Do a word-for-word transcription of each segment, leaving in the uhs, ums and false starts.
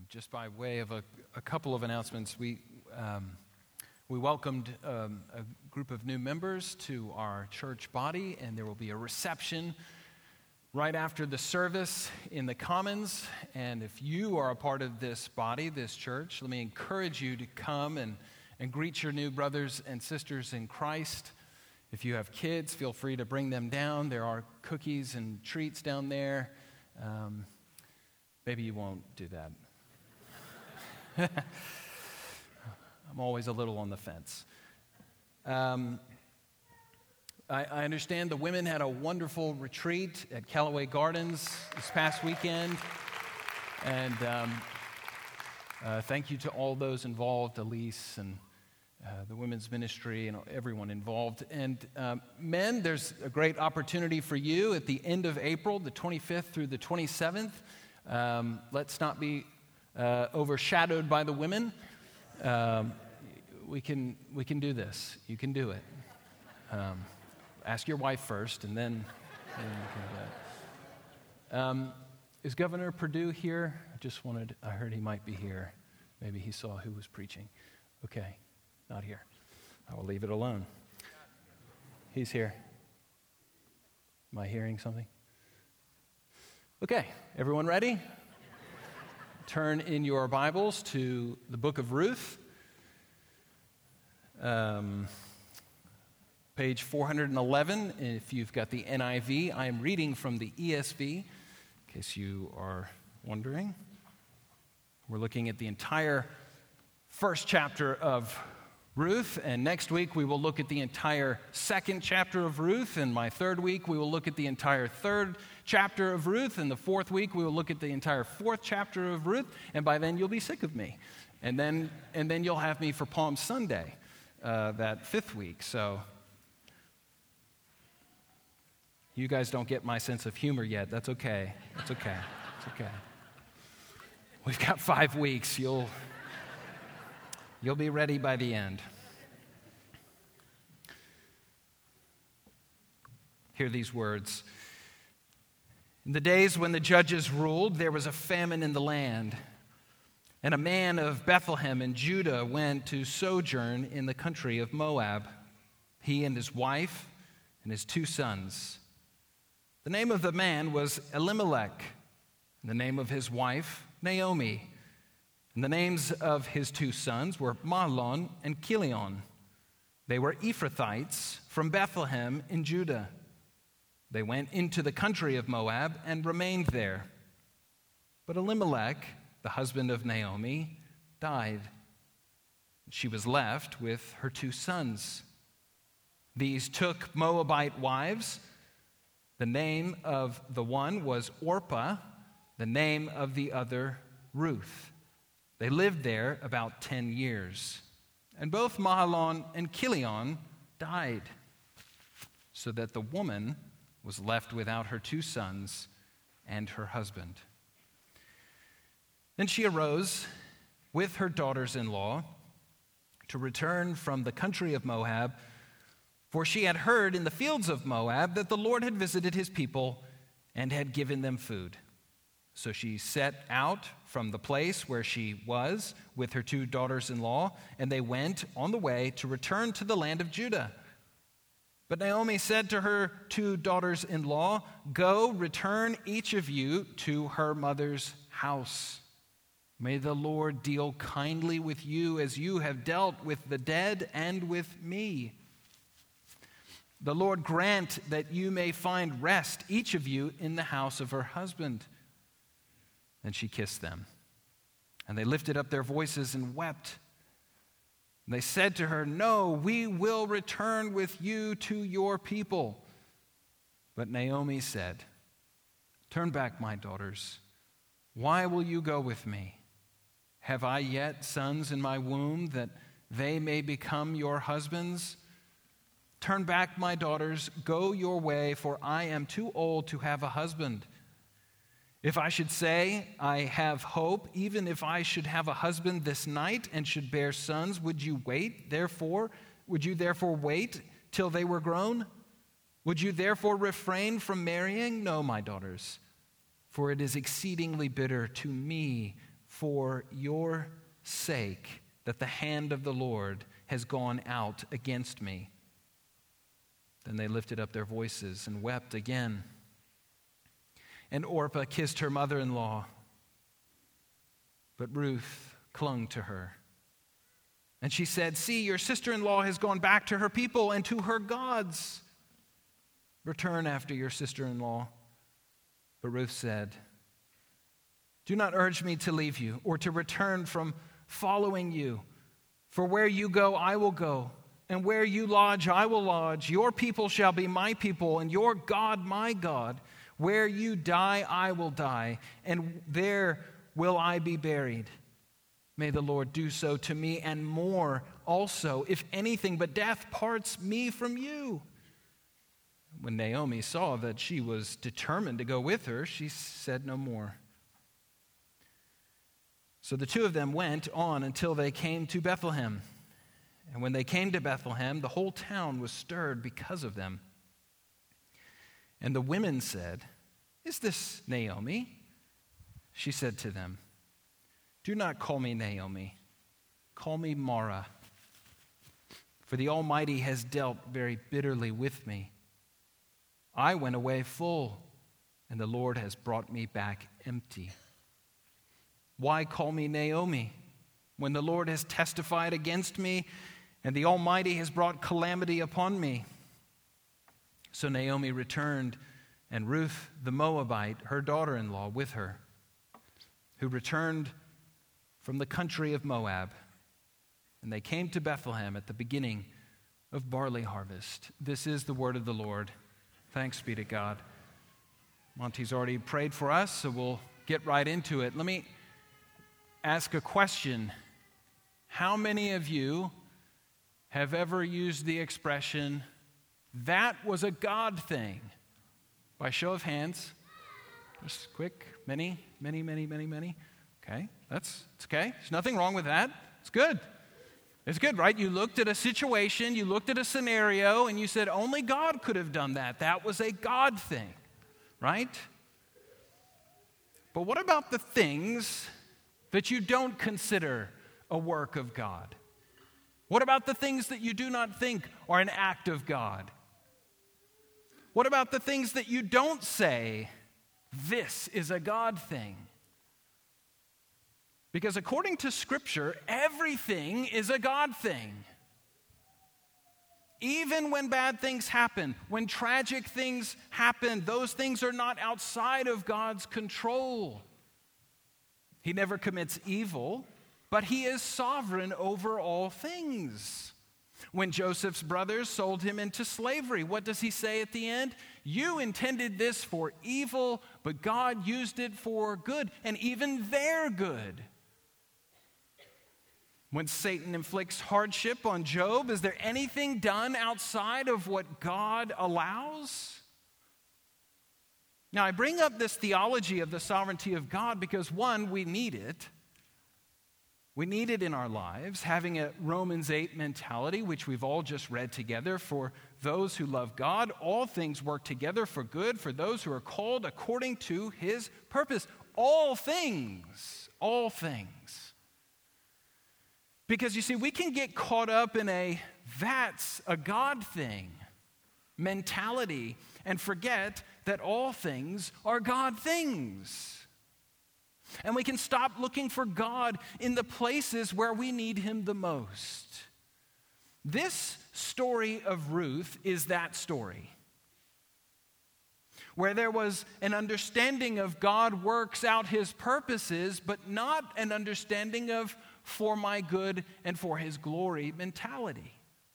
just by way of a, a couple of announcements, we um, we welcomed um, a group of new members to our church body, and there will be a reception right after the service in the Commons. And if you are a part of this body, this church, let me encourage you to come and, and greet your new brothers and sisters in Christ. If you have kids, feel free to bring them down. There are cookies and treats down there. Um, maybe you won't do that. I'm always a little on the fence. Um, I, I understand the women had a wonderful retreat at Callaway Gardens this past weekend. And um, uh, thank you to all those involved, Elise and uh, the women's ministry and everyone involved. And um, men, there's a great opportunity for you at the end of April, the twenty-fifth through the twenty-seventh. Um, let's not be uh, overshadowed by the women. Um, we can we can do this. You can do it. Um, ask your wife first, and then, then you can do it. Um, is Governor Perdue here? I just wanted. I heard he might be here. Maybe he saw who was preaching. Okay, not here. I will leave it alone. He's here. Am I hearing something? Okay, everyone ready? Turn in your Bibles to the book of Ruth, um, page four eleven. If you've got the N I V, I am reading from the E S V, in case you are wondering. We're looking at the entire first chapter of Ruth, and next week we will look at the entire second chapter of Ruth, and my third week we will look at the entire third chapter of Ruth, and the fourth week we will look at the entire fourth chapter of Ruth, and by then you'll be sick of me. And then and then you'll have me for Palm Sunday, uh, that fifth week. So you guys don't get my sense of humor yet. That's okay. That's okay. It's okay. We've got five weeks. You'll you'll be ready by the end. Hear these words. In the days when the judges ruled, there was a famine in the land, and a man of Bethlehem in Judah went to sojourn in the country of Moab, he and his wife and his two sons. The name of the man was Elimelech, and the name of his wife, Naomi, and the names of his two sons were Mahlon and Chilion. They were Ephrathites from Bethlehem in Judah. They went into the country of Moab and remained there. But Elimelech, the husband of Naomi, died. She was left with her two sons. These took Moabite wives. The name of the one was Orpah, the name of the other Ruth. They lived there about ten years. And both Mahlon and Chilion died, so that the woman was left without her two sons and her husband. Then she arose with her daughters-in-law to return from the country of Moab, for she had heard in the fields of Moab that the Lord had visited his people and had given them food. So she set out from the place where she was with her two daughters-in-law, and they went on the way to return to the land of Judah. But Naomi said to her two daughters-in-law, "Go, return each of you to her mother's house. May the Lord deal kindly with you as you have dealt with the dead and with me. The Lord grant that you may find rest, each of you, in the house of her husband." Then she kissed them, and they lifted up their voices and wept. They said to her, "No, we will return with you to your people." But Naomi said, "Turn back, my daughters. Why will you go with me? Have I yet sons in my womb that they may become your husbands? Turn back, my daughters, go your way, for I am too old to have a husband. If I should say, I have hope, even if I should have a husband this night and should bear sons, would you wait, therefore? Would you therefore wait till they were grown? Would you therefore refrain from marrying? No, my daughters, for it is exceedingly bitter to me for your sake that the hand of the Lord has gone out against me." Then they lifted up their voices and wept again. And Orpah kissed her mother-in-law, but Ruth clung to her. And she said, "See, your sister-in-law has gone back to her people and to her gods. Return after your sister-in-law." But Ruth said, "Do not urge me to leave you or to return from following you. For where you go, I will go, and where you lodge, I will lodge. Your people shall be my people, and your God my God. Where you die, I will die, and there will I be buried. May the Lord do so to me, and more also, if anything but death parts me from you." When Naomi saw that she was determined to go with her, she said no more. So the two of them went on until they came to Bethlehem. And when they came to Bethlehem, the whole town was stirred because of them. And the women said, "Is this Naomi?" She said to them, "Do not call me Naomi. Call me Mara. For the Almighty has dealt very bitterly with me. I went away full, and the Lord has brought me back empty. Why call me Naomi, when the Lord has testified against me, and the Almighty has brought calamity upon me?" So Naomi returned, and Ruth the Moabite, her daughter-in-law, with her, who returned from the country of Moab. And they came to Bethlehem at the beginning of barley harvest. This is the word of the Lord. Thanks be to God. Monty's already prayed for us, so we'll get right into it. Let me ask a question. How many of you have ever used the expression, "That was a God thing"? By show of hands. Just quick. Many, many, many, many, many. Okay, that's it's okay. There's nothing wrong with that. It's good. It's good, right? You looked at a situation, you looked at a scenario, and you said, only God could have done that. That was a God thing, right? But what about the things that you don't consider a work of God? What about the things that you do not think are an act of God? What about the things that you don't say, "This is a God thing"? Because according to Scripture, everything is a God thing. Even when bad things happen, when tragic things happen, those things are not outside of God's control. He never commits evil, but he is sovereign over all things. When Joseph's brothers sold him into slavery, what does he say at the end? "You intended this for evil, but God used it for good, and even their good." When Satan inflicts hardship on Job, is there anything done outside of what God allows? Now, I bring up this theology of the sovereignty of God because, one, we need it. We need it in our lives, having a Romans eight mentality, which we've all just read together. For those who love God, all things work together for good for those who are called according to his purpose. All things, all things. Because you see, we can get caught up in a "that's a God thing" mentality and forget that all things are God things. And we can stop looking for God in the places where we need him the most. This story of Ruth is that story, where there was an understanding of God works out his purposes, but not an understanding of "for my good and for his glory" mentality.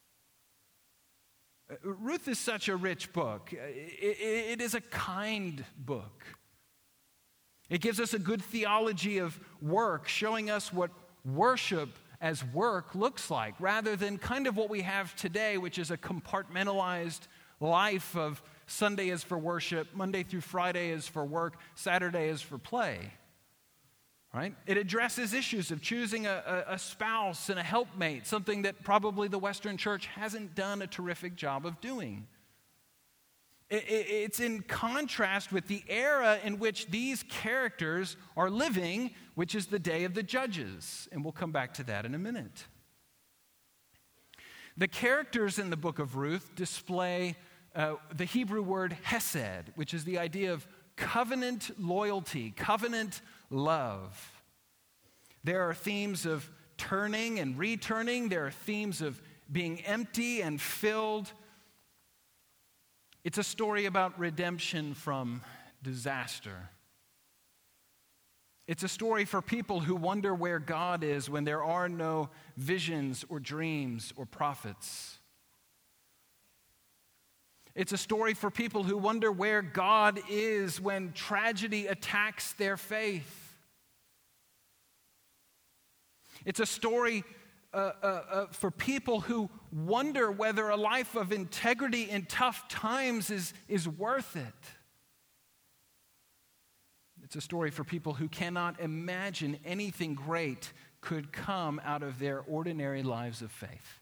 Ruth is such a rich book. It, it, it is a kind book. It gives us a good theology of work, showing us what worship as work looks like, rather than kind of what we have today, which is a compartmentalized life of Sunday is for worship, Monday through Friday is for work, Saturday is for play. Right? It addresses issues of choosing a, a, a spouse and a helpmate, something that probably the Western church hasn't done a terrific job of doing. It's in contrast with the era in which these characters are living, which is the day of the judges. And we'll come back to that in a minute. The characters in the book of Ruth display uh, the Hebrew word hesed, which is the idea of covenant loyalty, covenant love. There are themes of turning and returning. There are themes of being empty and filled. It's a story about redemption from disaster. It's a story for people who wonder where God is when there are no visions or dreams or prophets. It's a story for people who wonder where God is when tragedy attacks their faith. It's a story Uh, uh, uh, for people who wonder whether a life of integrity in tough times is, is worth it. It's a story for people who cannot imagine anything great could come out of their ordinary lives of faith.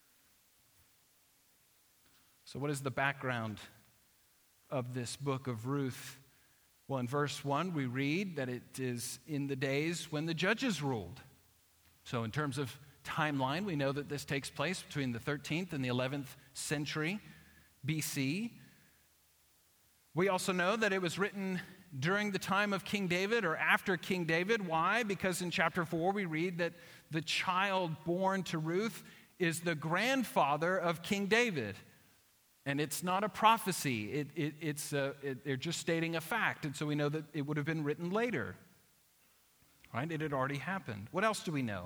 So what is the background of this book of Ruth? Well, in verse one, we read that it is in the days when the judges ruled. So in terms of timeline, we know that this takes place between the thirteenth and the eleventh century B C. We also know that it was written during the time of King David or after King David. Why? Because in chapter four we read that the child born to Ruth is the grandfather of King David. And it's not a prophecy. It, it, it's a, it, they're just stating a fact. And so we know that it would have been written later. Right? It had already happened. What else do we know?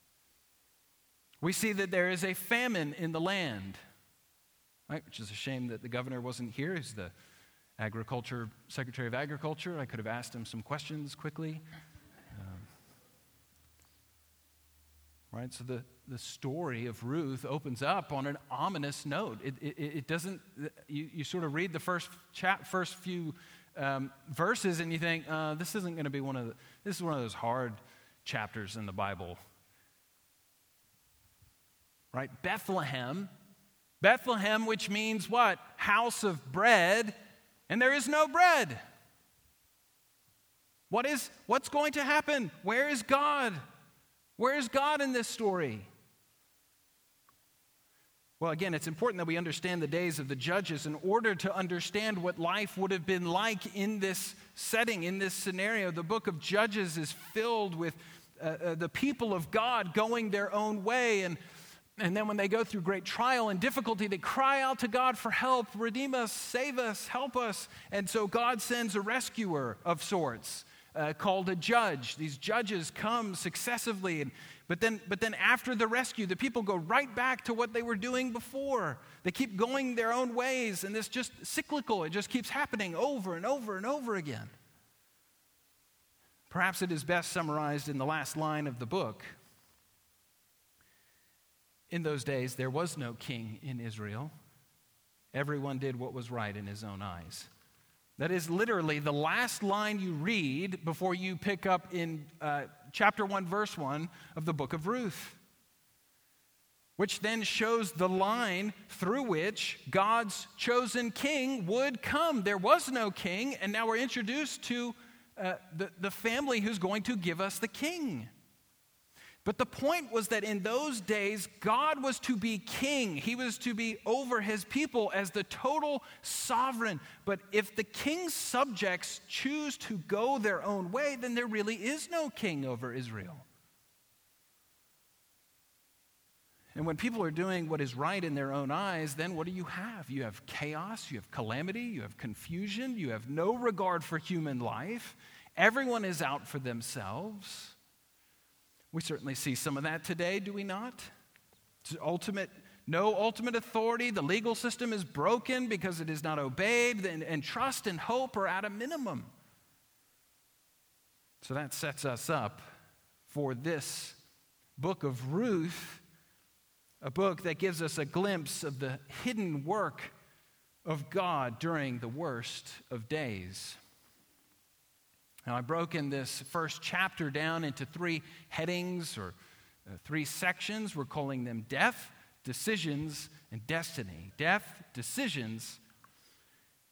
We see that there is a famine in the land, right? Which is a shame that the governor wasn't here. He's the agriculture, Secretary of Agriculture. I could have asked him some questions quickly. Um, right, so the, the story of Ruth opens up on an ominous note. It, it, it doesn't, you, you sort of read the first chat, first few um, verses and you think, uh, this isn't going to be one of the, this is one of those hard chapters in the Bible. Right? Bethlehem. Bethlehem, which means what? House of bread. And there is no bread. What is, what's going to happen? Where is God? Where is God in this story? Well, again, it's important that we understand the days of the judges in order to understand what life would have been like in this setting, in this scenario. The book of Judges is filled with uh, uh, the people of God going their own way, and And then when they go through great trial and difficulty, they cry out to God for help. Redeem us, save us, help us. And so God sends a rescuer of sorts uh, called a judge. These judges come successively. And, but, then, but then after the rescue, the people go right back to what they were doing before. They keep going their own ways. And it's just cyclical. It just keeps happening over and over and over again. Perhaps it is best summarized in the last line of the book. In those days, there was no king in Israel. Everyone did what was right in his own eyes. That is literally the last line you read before you pick up in uh, chapter one, verse one of the book of Ruth, which then shows the line through which God's chosen king would come. There was no king, and now we're introduced to uh, the, the family who's going to give us the king. But the point was that in those days, God was to be king. He was to be over his people as the total sovereign. But if the king's subjects choose to go their own way, then there really is no king over Israel. And when people are doing what is right in their own eyes, then what do you have? You have chaos, you have calamity, you have confusion, you have no regard for human life. Everyone is out for themselves. We certainly see some of that today, do we not? It's ultimate, no ultimate authority. The legal system is broken because it is not obeyed, and, and trust and hope are at a minimum. So that sets us up for this book of Ruth, a book that gives us a glimpse of the hidden work of God during the worst of days. Now, I've broken this first chapter down into three headings or uh, three sections. We're calling them death, decisions, and destiny. Death, decisions,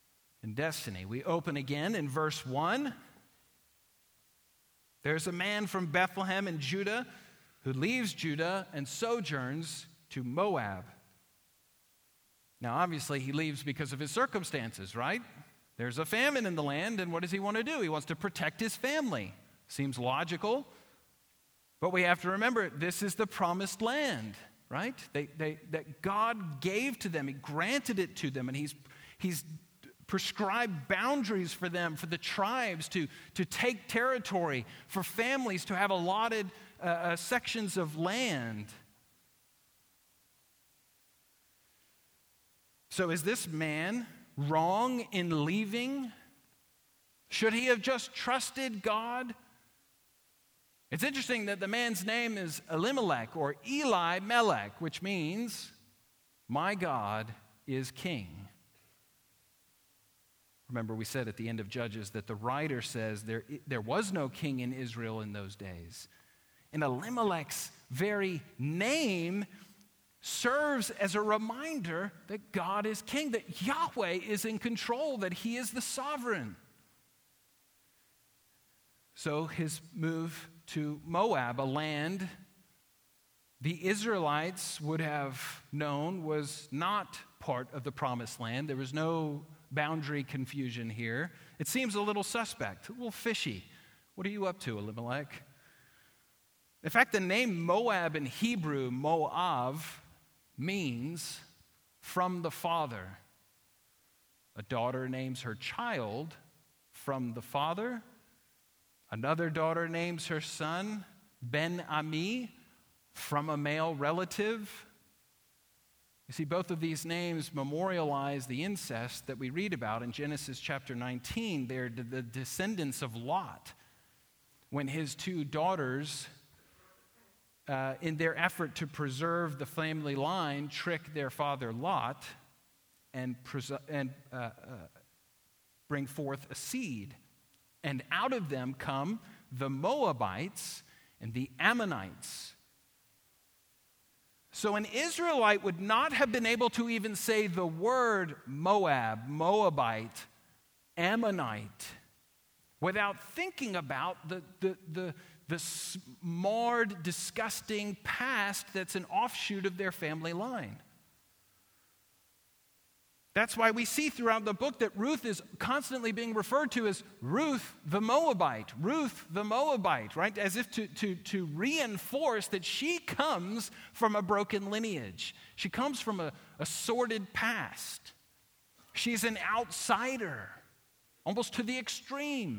and destiny. We open again in verse one. There's a man from Bethlehem in Judah who leaves Judah and sojourns to Moab. Now, obviously, he leaves because of his circumstances, right? There's a famine in the land, and what does he want to do? He wants to protect his family. Seems logical, but we have to remember, this is the promised land, right? They, they, that God gave to them. He granted it to them, and he's, he's prescribed boundaries for them, for the tribes to, to take territory, for families to have allotted uh, uh, sections of land. So is this man wrong in leaving? Should he have just trusted God? It's interesting that the man's name is Elimelech or Eli Melech, which means, my God is king. Remember, we said at the end of Judges that the writer says there, there was no king in Israel in those days. And Elimelech's very name serves as a reminder that God is king, that Yahweh is in control, that he is the sovereign. So his move to Moab, a land the Israelites would have known was not part of the promised land. There was no boundary confusion here. It seems a little suspect, a little fishy. What are you up to, Elimelech? In fact, the name Moab in Hebrew, Moav, means from the father. A daughter names her child from the father. Another daughter names her son Ben-Ami, from a male relative. You see, both of these names memorialize the incest that we read about in Genesis chapter nineteen. They're the descendants of Lot, when his two daughters, uh, in their effort to preserve the family line, trick their father Lot and, pres- and uh, uh, bring forth a seed. And out of them come the Moabites and the Ammonites. So an Israelite would not have been able to even say the word Moab, Moabite, Ammonite, without thinking about the, the, the, the marred, disgusting past that's an offshoot of their family line. That's why we see throughout the book that Ruth is constantly being referred to as Ruth the Moabite, Ruth the Moabite, right? As if to, to, to reinforce that she comes from a broken lineage. She comes from a, a sordid past. She's an outsider, almost to the extreme.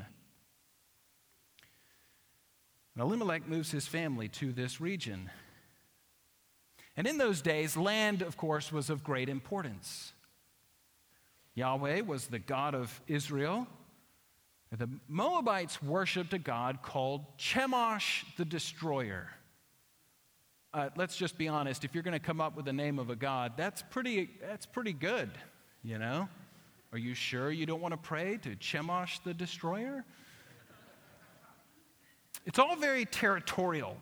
And Elimelech moves his family to this region. And in those days, land, of course, was of great importance. Yahweh was the God of Israel. The Moabites worshipped a god called Chemosh the Destroyer. Uh, let's just be honest. If you're going to come up with the name of a god, that's pretty, that's pretty good, you know? Are you sure you don't want to pray to Chemosh the Destroyer? It's all very territorial.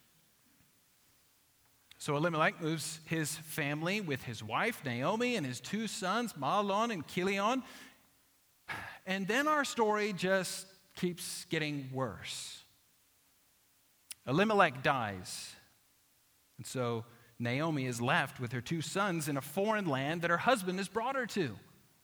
So Elimelech moves his family with his wife, Naomi, and his two sons, Mahlon and Chilion. And then our story just keeps getting worse. Elimelech dies. And so Naomi is left with her two sons in a foreign land that her husband has brought her to.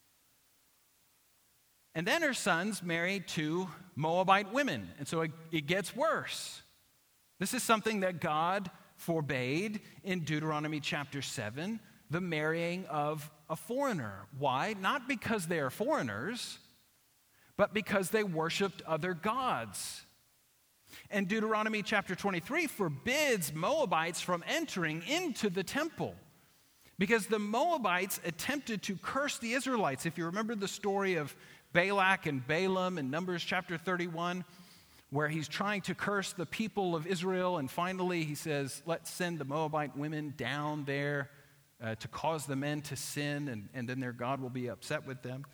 And then her sons marry two Moabite women. And so it, it gets worse. This is something that God forbade in Deuteronomy chapter seven, the marrying of a foreigner. Why? Not because they are foreigners, but because they worshiped other gods. And Deuteronomy chapter twenty-three forbids Moabites from entering into the temple because the Moabites attempted to curse the Israelites. If you remember the story of Balak and Balaam in Numbers chapter thirty-one, where he's trying to curse the people of Israel, and finally he says, let's send the Moabite women down there uh, to cause the men to sin, and, and then their God will be upset with them.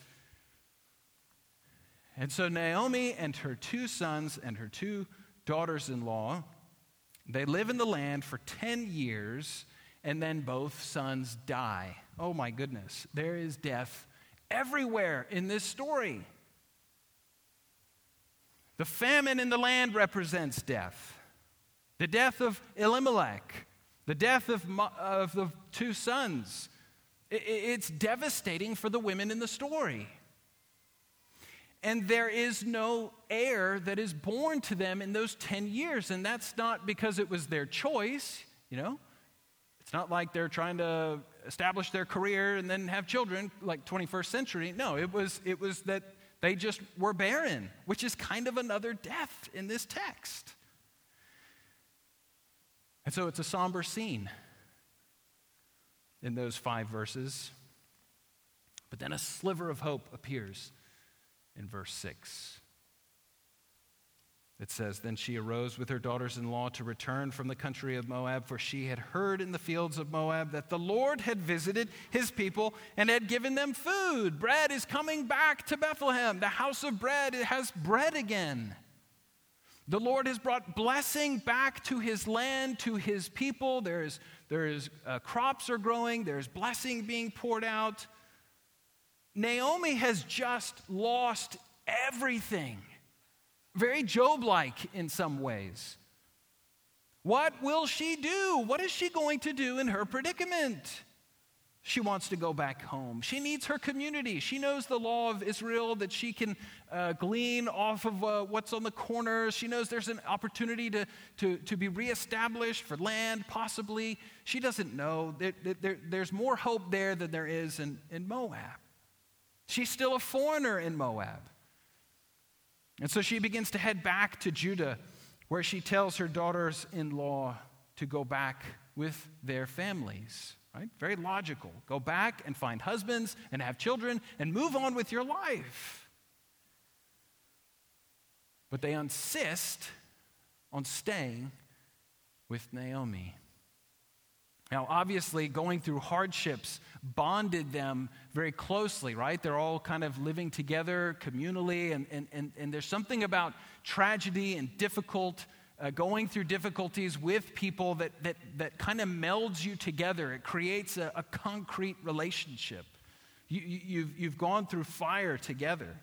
And so Naomi and her two sons and her two daughters-in-law, they live in the land for ten years, and then both sons die. Oh my goodness, there is death everywhere in this story. The famine in the land represents death. The death of Elimelech, the death of, of the two sons. It's devastating for the women in the story. And there is no heir that is born to them in those ten years. And that's not because it was their choice, you know. It's not like they're trying to establish their career and then have children like twenty-first century. No, it was, it was that they just were barren, which is kind of another death in this text. And so it's a somber scene in those five verses. But then a sliver of hope appears in verse six. It says, "Then she arose with her daughters-in-law to return from the country of Moab, for she had heard in the fields of Moab that the Lord had visited his people and had given them food. Bread is coming back to Bethlehem. The house of bread, it has bread again. The Lord has brought blessing back to his land, to his people. There's, there's uh, crops are growing. There's blessing being poured out. Naomi has just lost everything. Very Job-like in some ways. What will she do? What is she going to do in her predicament? She wants to go back home. She needs her community. She knows the law of Israel, that she can uh, glean off of uh, what's on the corners. She knows there's an opportunity to, to, to be reestablished for land, possibly. She doesn't know. There, there, there's more hope there than there is in, in Moab. She's still a foreigner in Moab. And so she begins to head back to Judah, where she tells her daughters-in-law to go back with their families. Right? Very logical. Go back and find husbands and have children and move on with your life. But they insist on staying with Naomi. Now, obviously, going through hardships bonded them very closely, right? They're all kind of living together communally, and, and, and, and there's something about tragedy and difficult Uh, going through difficulties with people that, that, that kind of melds you together. It creates a, a concrete relationship. You, you, you've, you've gone through fire together.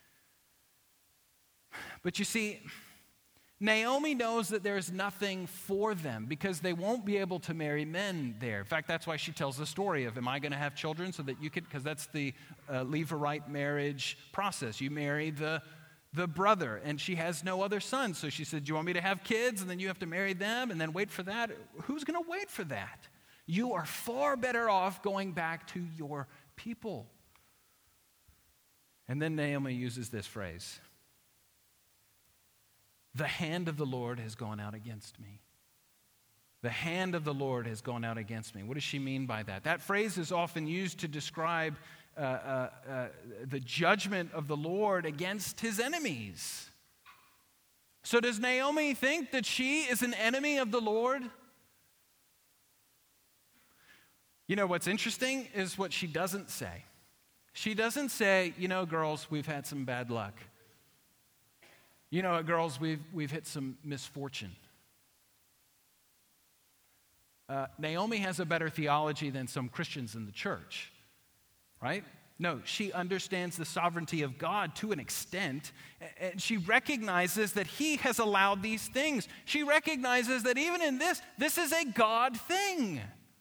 But you see, Naomi knows that there's nothing for them because they won't be able to marry men there. In fact, that's why she tells the story of, am I going to have children so that you could, because that's the uh, Levirate marriage process. You marry the the brother, and she has no other sons. So she said, do you want me to have kids, and then you have to marry them, and then wait for that? Who's going to wait for that? You are far better off going back to your people. And then Naomi uses this phrase, the hand of the Lord has gone out against me. The hand of the Lord has gone out against me. What does she mean by that? That phrase is often used to describe Uh, uh, uh, the judgment of the Lord against his enemies. So does Naomi think that she is an enemy of the Lord? You know, what's interesting is what she doesn't say. She doesn't say, you know, girls, we've had some bad luck. You know, girls, we've, we've hit some misfortune. Uh, Naomi has a better theology than some Christians in the church. Right? No, she understands the sovereignty of God to an extent, and she recognizes that he has allowed these things. She recognizes that even in this, this is a God thing.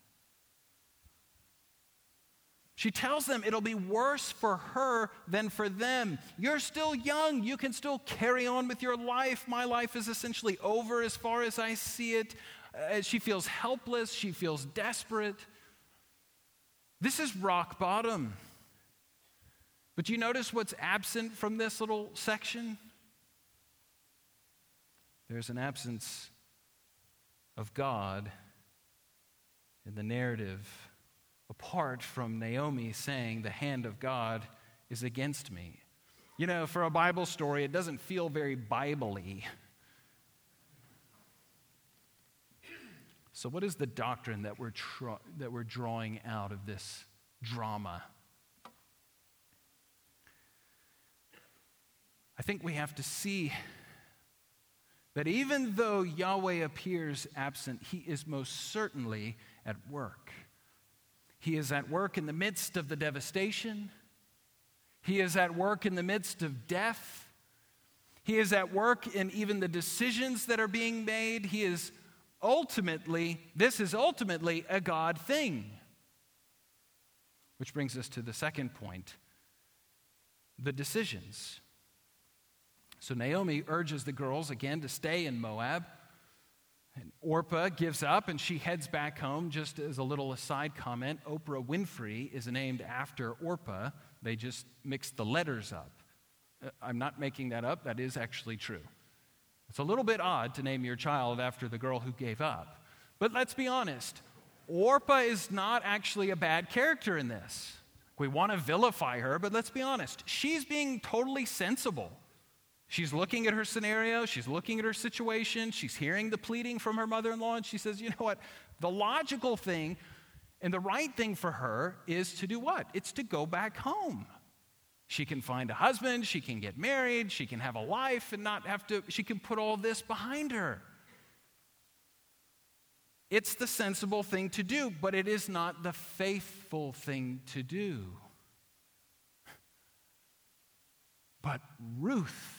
She tells them it'll be worse for her than for them. You're still young. You can still carry on with your life. My life is essentially over as far as I see it. Uh, she feels helpless. She feels desperate. This is rock bottom. But you notice what's absent from this little section? There's an absence of God in the narrative, apart from Naomi saying the hand of God is against me. You know, for a Bible story, it doesn't feel very Bible-y. So what is the doctrine that we're tra- that we're drawing out of this drama? I think we have to see that even though Yahweh appears absent, he is most certainly at work. He is at work in the midst of the devastation. He is at work in the midst of death. He is at work in even the decisions that are being made. He is ultimately, this is ultimately a God thing. Which brings us to the second point, the decisions. So Naomi urges the girls again to stay in Moab. And Orpah gives up and she heads back home. Just as a little aside comment, Oprah Winfrey is named after Orpah. They just mixed the letters up. I'm not making that up. That is actually true. It's a little bit odd to name your child after the girl who gave up. But let's be honest. Orpah is not actually a bad character in this. We want to vilify her, but let's be honest. She's being totally sensible. She's looking at her scenario. She's looking at her situation. She's hearing the pleading from her mother-in-law, and she says, you know what? The logical thing and the right thing for her is to do what? It's to go back home. She can find a husband. She can get married. She can have a life and not have to, she can put all this behind her. It's the sensible thing to do, but it is not the faithful thing to do. But Ruth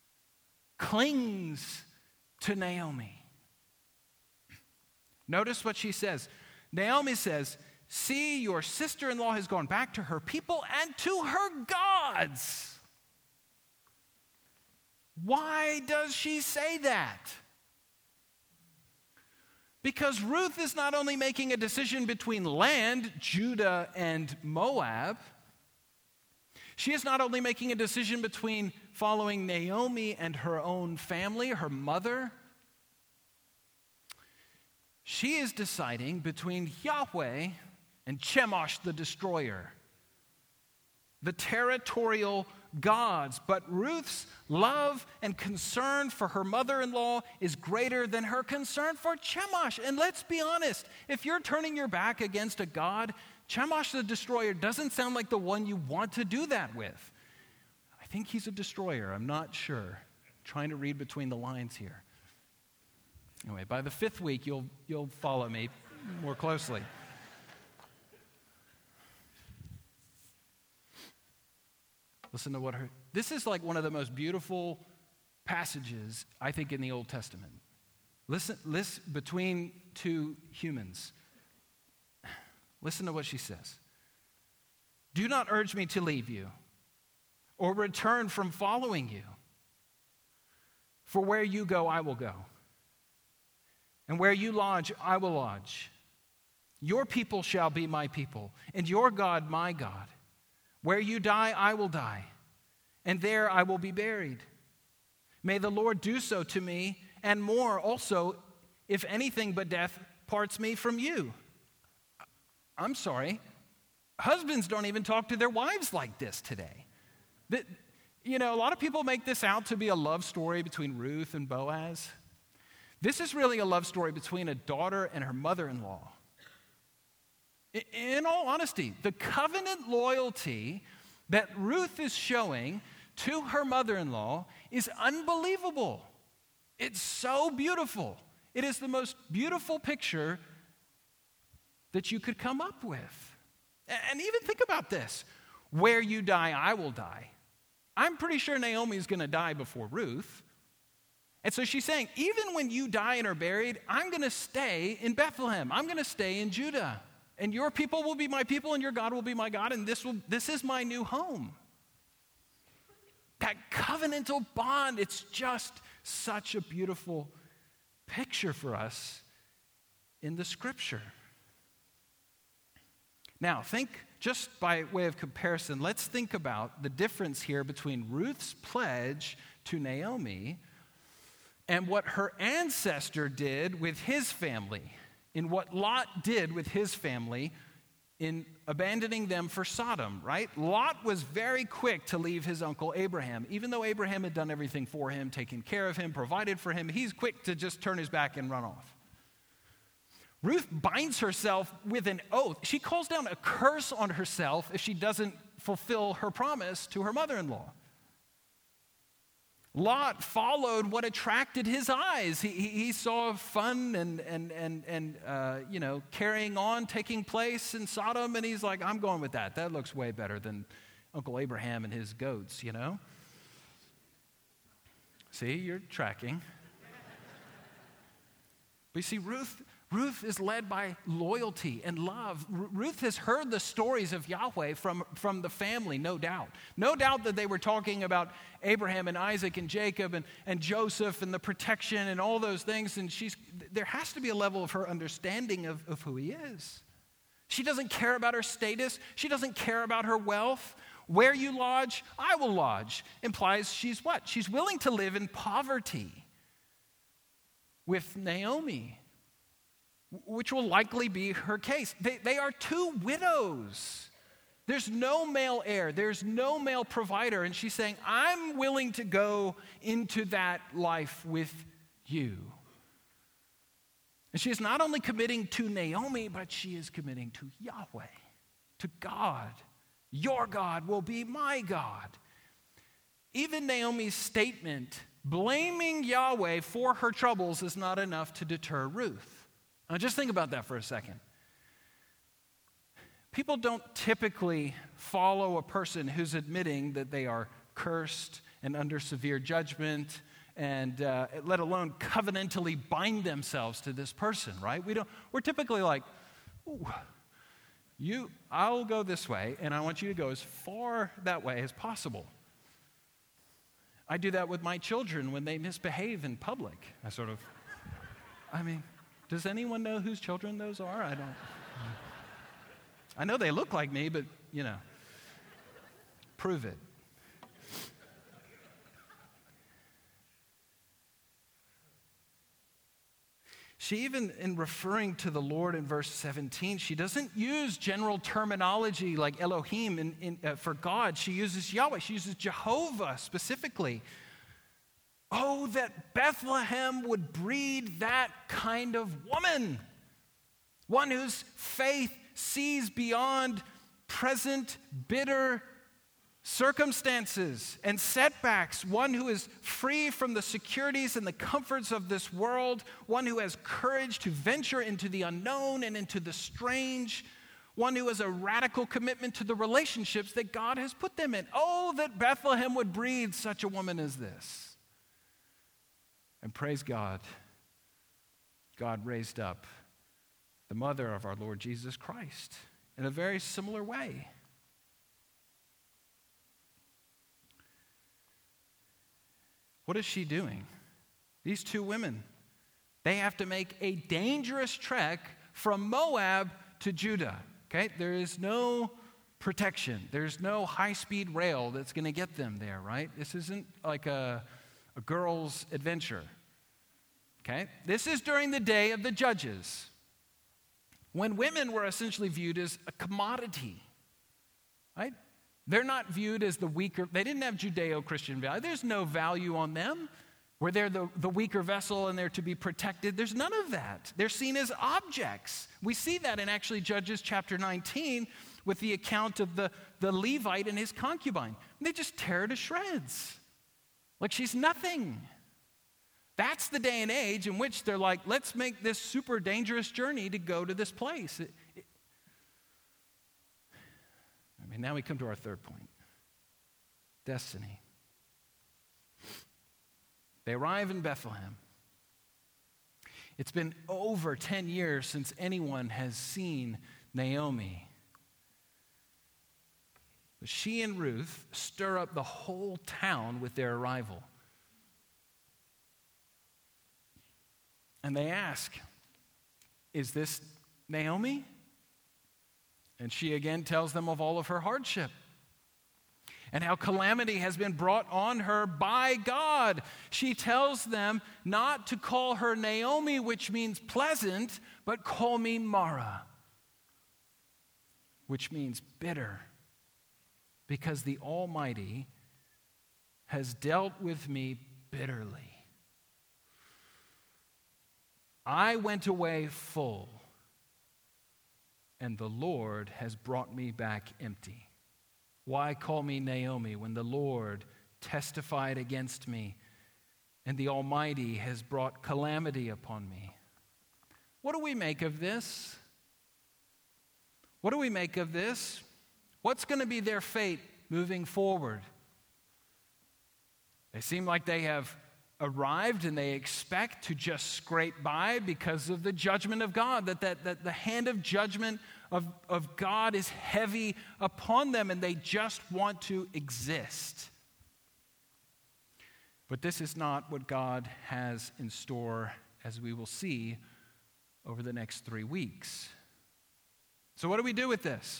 clings to Naomi. Notice what she says. Naomi says, see, your sister-in-law has gone back to her people and to her gods. Why does she say that? Because Ruth is not only making a decision between land, Judah and Moab, she is not only making a decision between following Naomi and her own family, her mother. She is deciding between Yahweh and Chemosh the destroyer, the territorial gods. But Ruth's love and concern for her mother-in-law is greater than her concern for Chemosh. And let's be honest, if you're turning your back against a god, Chemosh the destroyer doesn't sound like the one you want to do that with. I think he's a destroyer. I'm not sure. I'm trying to read between the lines here. Anyway, by the fifth week, you'll, you'll follow me more closely. Listen to what her... This is like one of the most beautiful passages, I think, in the Old Testament. Listen, listen between two humans. Listen to what she says. Do not urge me to leave you or return from following you. For where you go, I will go. And where you lodge, I will lodge. Your people shall be my people, and your God my God. Where you die, I will die, and there I will be buried. May the Lord do so to me, and more also, if anything but death parts me from you. I'm sorry. Husbands don't even talk to their wives like this today. The, you know, a lot of people make this out to be a love story between Ruth and Boaz. This is really a love story between a daughter and her mother-in-law. In all honesty, the covenant loyalty that Ruth is showing to her mother-in-law is unbelievable. It's so beautiful. It is the most beautiful picture that you could come up with. And even think about this. Where you die, I will die. I'm pretty sure Naomi is going to die before Ruth. And so she's saying, even when you die and are buried, I'm going to stay in Bethlehem. I'm going to stay in Judah. And your people will be my people, and your God will be my God, and this will this is my new home. That covenantal bond, it's just such a beautiful picture for us in the Scripture. Now, think, just by way of comparison, let's think about the difference here between Ruth's pledge to Naomi and what her ancestor did with his family, in what Lot did with his family in abandoning them for Sodom, right? Lot was very quick to leave his uncle Abraham. Even though Abraham had done everything for him, taken care of him, provided for him, he's quick to just turn his back and run off. Ruth binds herself with an oath. She calls down a curse on herself if she doesn't fulfill her promise to her mother-in-law. Lot followed what attracted his eyes. He, he, he saw fun and, and, and, and uh, you know, carrying on taking place in Sodom, and he's like, I'm going with that. That looks way better than Uncle Abraham and his goats, you know? See, you're tracking. But you see, Ruth, Ruth is led by loyalty and love. R- Ruth has heard the stories of Yahweh from, from the family, no doubt. No doubt that they were talking about Abraham and Isaac and Jacob and, and Joseph and the protection and all those things. And she's there has to be a level of her understanding of, of who he is. She doesn't care about her status. She doesn't care about her wealth. Where you lodge, I will lodge, implies she's what? She's willing to live in poverty with Naomi, which will likely be her case. They, they are two widows. There's no male heir. There's no male provider. And she's saying, I'm willing to go into that life with you. And she is not only committing to Naomi, but she is committing to Yahweh, to God. Your God will be my God. Even Naomi's statement, blaming Yahweh for her troubles, is not enough to deter Ruth. Now just think about that for a second. People don't typically follow a person who's admitting that they are cursed and under severe judgment, and uh, let alone covenantally bind themselves to this person, right? We don't. We're typically like, ooh, you, I'll go this way, and I want you to go as far that way as possible. I do that with my children when they misbehave in public. I sort of, I mean, does anyone know whose children those are? I don't. I know they look like me, but, you know, prove it. She even, in referring to the Lord in verse seventeen, she doesn't use general terminology like Elohim in, in, uh, for God. She uses Yahweh. She uses Jehovah specifically. Oh, that Bethlehem would breed that kind of woman. One whose faith sees beyond present bitter circumstances and setbacks, one who is free from the securities and the comforts of this world, one who has courage to venture into the unknown and into the strange, one who has a radical commitment to the relationships that God has put them in. Oh, that Bethlehem would breed such a woman as this. And praise God, God raised up the mother of our Lord Jesus Christ in a very similar way. What is she doing? These two women, they have to make a dangerous trek from Moab to Judah. Okay, there is no protection. There's no high-speed rail that's going to get them there, right? This isn't like a, a girl's adventure. Okay, this is during the day of the judges, when women were essentially viewed as a commodity, right? They're not viewed as the weaker. They didn't have Judeo-Christian value. There's no value on them where they're the, the weaker vessel and they're to be protected. There's none of that. They're seen as objects. We see that in actually Judges chapter nineteen with the account of the, the Levite and his concubine. They just tear her to shreds. Like she's nothing. That's the day and age in which they're like, let's make this super dangerous journey to go to this place. It, it, I mean, now we come to our third point. Destiny. They arrive in Bethlehem. It's been over ten years since anyone has seen Naomi. But she and Ruth stir up the whole town with their arrival. And they ask, is this Naomi? And she again tells them of all of her hardship and how calamity has been brought on her by God. She tells them not to call her Naomi, which means pleasant, but call me Mara, which means bitter, because the Almighty has dealt with me bitterly. I went away full, and the Lord has brought me back empty. Why call me Naomi when the Lord testified against me and the Almighty has brought calamity upon me? What do we make of this? What do we make of this? What's going to be their fate moving forward. They seem like they have arrived and they expect to just scrape by because of the judgment of God, that, that, that the hand of judgment of, of God is heavy upon them and they just want to exist. But this is not what God has in store, as we will see over the next three weeks. So what do we do with this?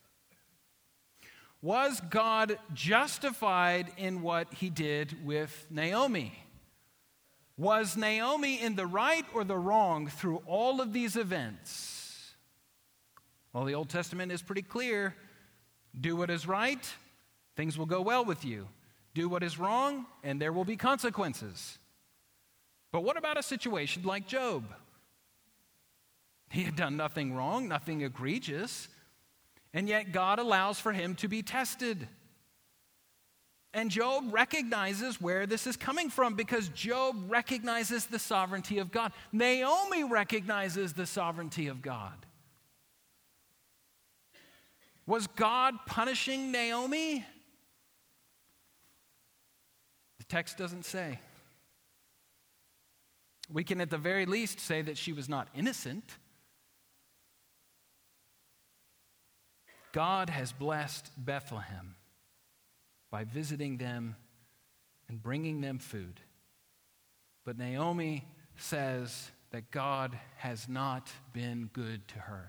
Was God justified in what he did with Naomi? Was Naomi in the right or the wrong through all of these events? Well, the Old Testament is pretty clear. Do what is right, things will go well with you. Do what is wrong, and there will be consequences. But what about a situation like Job? He had done nothing wrong, nothing egregious, and yet God allows for him to be tested. And Job recognizes where this is coming from because Job recognizes the sovereignty of God. Naomi recognizes the sovereignty of God. Was God punishing Naomi? The text doesn't say. We can at the very least say that she was not innocent. God has blessed Bethlehem by visiting them and bringing them food. But Naomi says that God has not been good to her.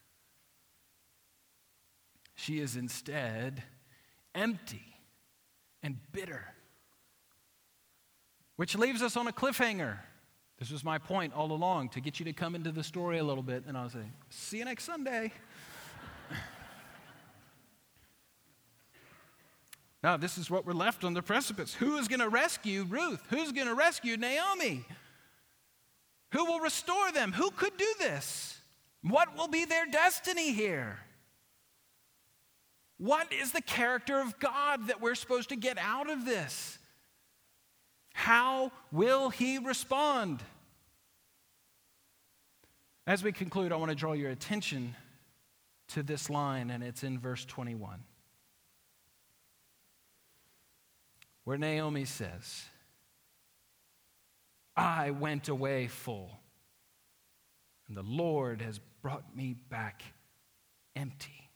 She is instead empty and bitter, which leaves us on a cliffhanger. This was my point all along, to get you to come into the story a little bit, and I'll say, see you next Sunday. Now, this is what we're left on the precipice. Who is going to rescue Ruth? Who's going to rescue Naomi? Who will restore them? Who could do this? What will be their destiny here? What is the character of God that we're supposed to get out of this? How will he respond? As we conclude, I want to draw your attention to this line, and it's in verse twenty-one. Where Naomi says, I went away full, and the Lord has brought me back empty.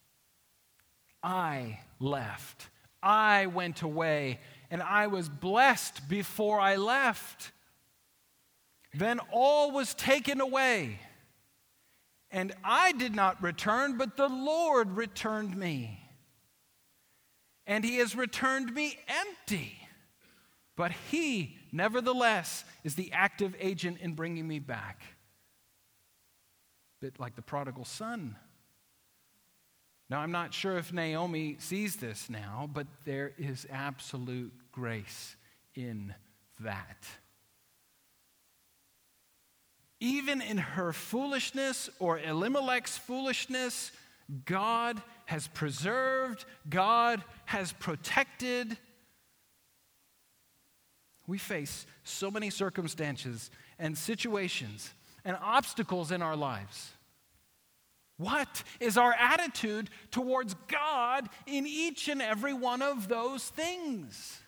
I left. I went away, and I was blessed before I left. Then all was taken away, and I did not return, but the Lord returned me. And he has returned me empty. But he, nevertheless, is the active agent in bringing me back. A bit like the prodigal son. Now, I'm not sure if Naomi sees this now, but there is absolute grace in that. Even in her foolishness or Elimelech's foolishness, God has preserved, God has protected. We face so many circumstances and situations and obstacles in our lives. What is our attitude towards God in each and every one of those things?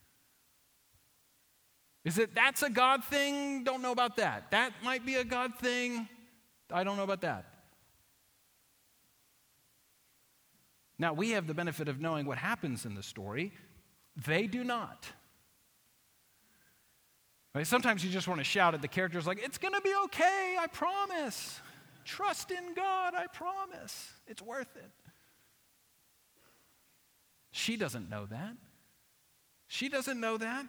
Is it that's a God thing? Don't know about that. That might be a God thing. I don't know about that. Now, we have the benefit of knowing what happens in the story. They do not. Right? Sometimes you just want to shout at the characters like, it's going to be okay, I promise. Trust in God, I promise. It's worth it. She doesn't know that. She doesn't know that.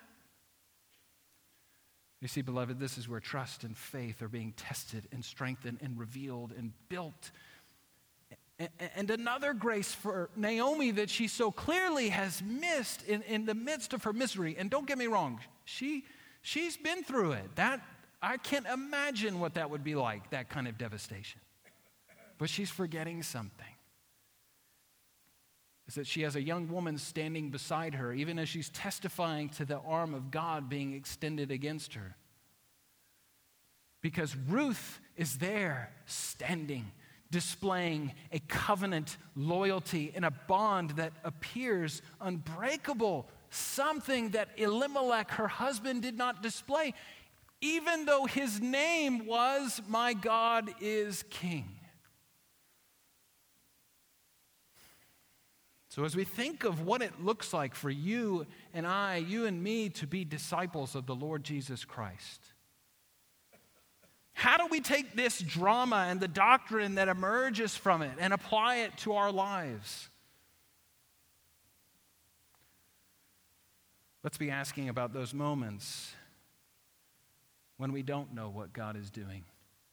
You see, beloved, this is where trust and faith are being tested and strengthened and revealed and built. And another grace for Naomi that she so clearly has missed in, in the midst of her misery. And don't get me wrong, she, she's been through it. That I can't imagine what that would be like, that kind of devastation. But she's forgetting something. Is that she has a young woman standing beside her, even as she's testifying to the arm of God being extended against her. Because Ruth is there standing, displaying a covenant loyalty and a bond that appears unbreakable, something that Elimelech, her husband, did not display, even though his name was, "My God is King." So as we think of what it looks like for you and I, you and me, to be disciples of the Lord Jesus Christ, how do we take this drama and the doctrine that emerges from it and apply it to our lives? Let's be asking about those moments when we don't know what God is doing.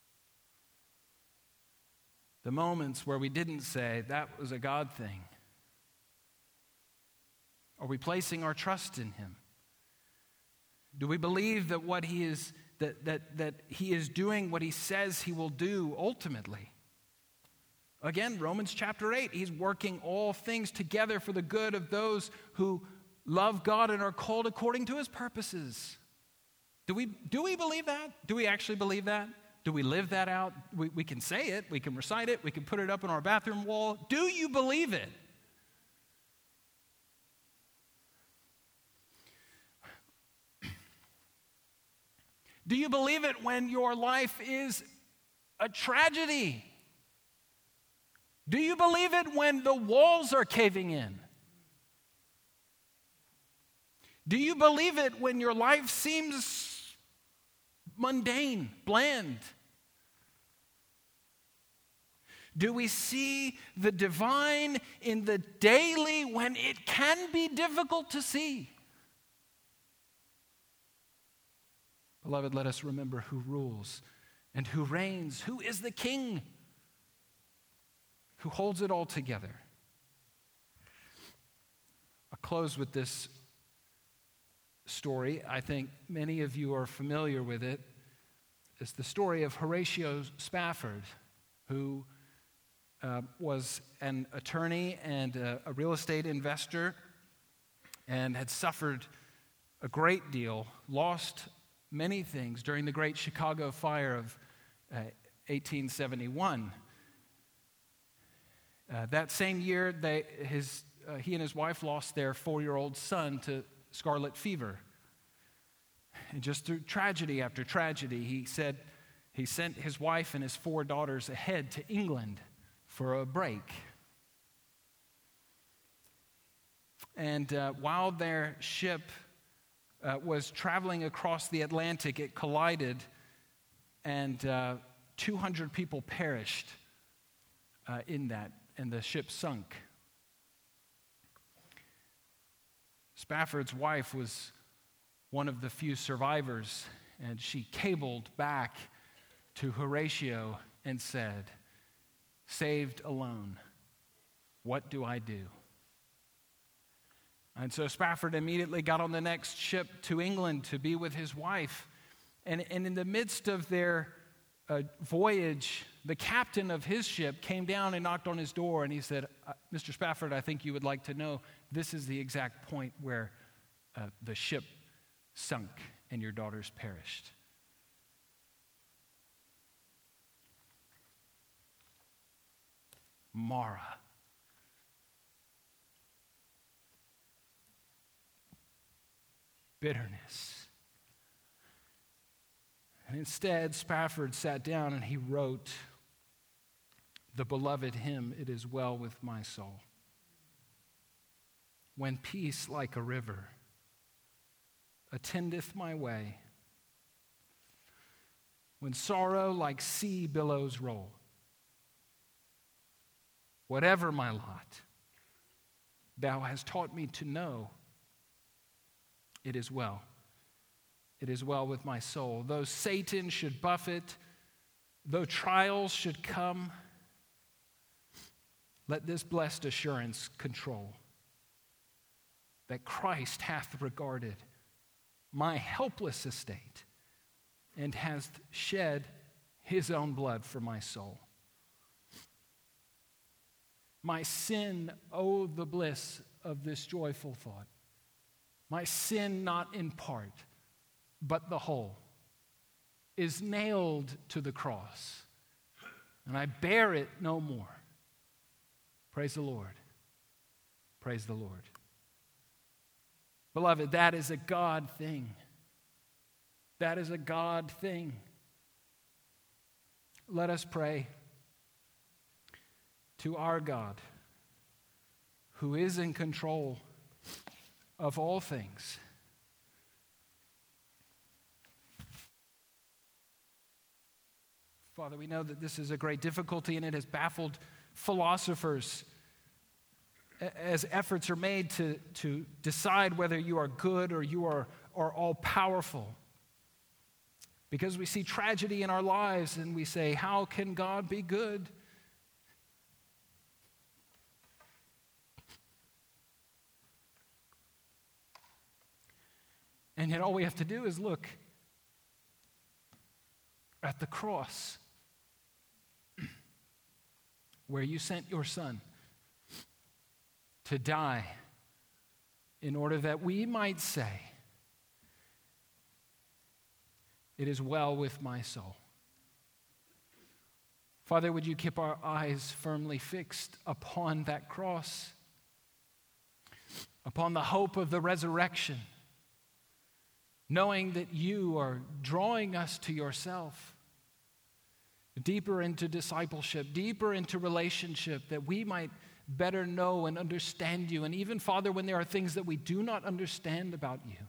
The moments where we didn't say, "That was a God thing." Are we placing our trust in him? Do we believe that what he is that that that he is doing what he says he will do ultimately? Again, Romans chapter eight, he's working all things together for the good of those who love God and are called according to his purposes. Do we do we believe that? Do we actually believe that? Do we live that out? We, we can say it, we can recite it, we can put it up on our bathroom wall. Do you believe it? Do you believe it when your life is a tragedy? Do you believe it when the walls are caving in? Do you believe it when your life seems mundane, bland? Do we see the divine in the daily when it can be difficult to see? Beloved, let us remember who rules and who reigns, who is the King, who holds it all together. I'll close with this story. I think many of you are familiar with it. It's the story of Horatio Spafford, who uh, was an attorney and a, a real estate investor and had suffered a great deal, lost many things during the Great Chicago Fire of uh, eighteen seventy-one. Uh, that same year, they, his, uh, he and his wife lost their four-year-old son to scarlet fever. And just through tragedy after tragedy, he said he sent his wife and his four daughters ahead to England for a break. And uh, while their ship Uh, was traveling across the Atlantic, it collided, and uh, two hundred people perished uh, in that, and the ship sunk. Spafford's wife was one of the few survivors, and she cabled back to Horatio and said, "Saved alone, what do I do?" And so Spafford immediately got on the next ship to England to be with his wife. And, and in the midst of their uh, voyage, the captain of his ship came down and knocked on his door, and he said, "Mister Spafford, I think you would like to know, this is the exact point where uh, the ship sunk and your daughters perished." Mara. Bitterness. And instead, Spafford sat down and he wrote the beloved hymn, "It Is Well With My Soul." When peace like a river attendeth my way, when sorrow like sea billows roll, whatever my lot, thou hast taught me to know, it is well. It is well with my soul. Though Satan should buffet, though trials should come, let this blessed assurance control, that Christ hath regarded my helpless estate and hath shed his own blood for my soul. My sin, oh, the bliss of this joyful thought. My sin, not in part, but the whole, is nailed to the cross. and I bear it no more. Praise the Lord. Praise the Lord. Beloved, that is a God thing. That is a God thing. Let us pray to our God, who is in control of all things. Father, we know that this is a great difficulty, and it has baffled philosophers as efforts are made to, to decide whether you are good or you are, are all-powerful. Because we see tragedy in our lives, and we say, how can God be good? And yet all we have to do is look at the cross, where you sent your Son to die in order that we might say, it is well with my soul. Father, would you keep our eyes firmly fixed upon that cross, upon the hope of the resurrection, knowing that you are drawing us to yourself, deeper into discipleship, deeper into relationship, that we might better know and understand you. And even, Father, when there are things that we do not understand about you,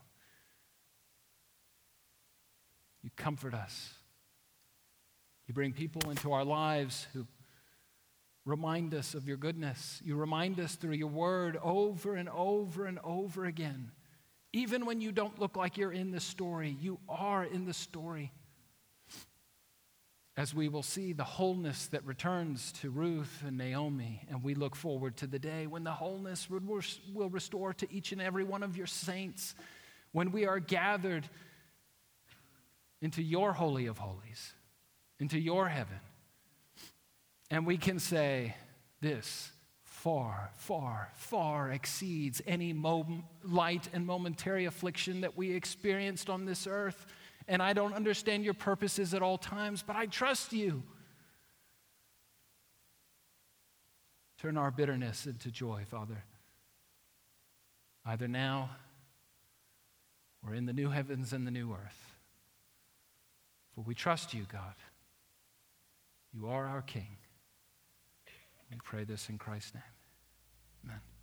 you comfort us. You bring people into our lives who remind us of your goodness. You remind us through your word over and over and over again. Even when you don't look like you're in the story, you are in the story. As we will see the wholeness that returns to Ruth and Naomi, and we look forward to the day when the wholeness will restore to each and every one of your saints, when we are gathered into your holy of holies, into your heaven, and we can say, this far, far, far exceeds any moment, light and momentary affliction that we experienced on this earth. And I don't understand your purposes at all times, but I trust you. Turn our bitterness into joy, Father, either now or in the new heavens and the new earth. For we trust you, God. You are our King. We pray this in Christ's name. Amen.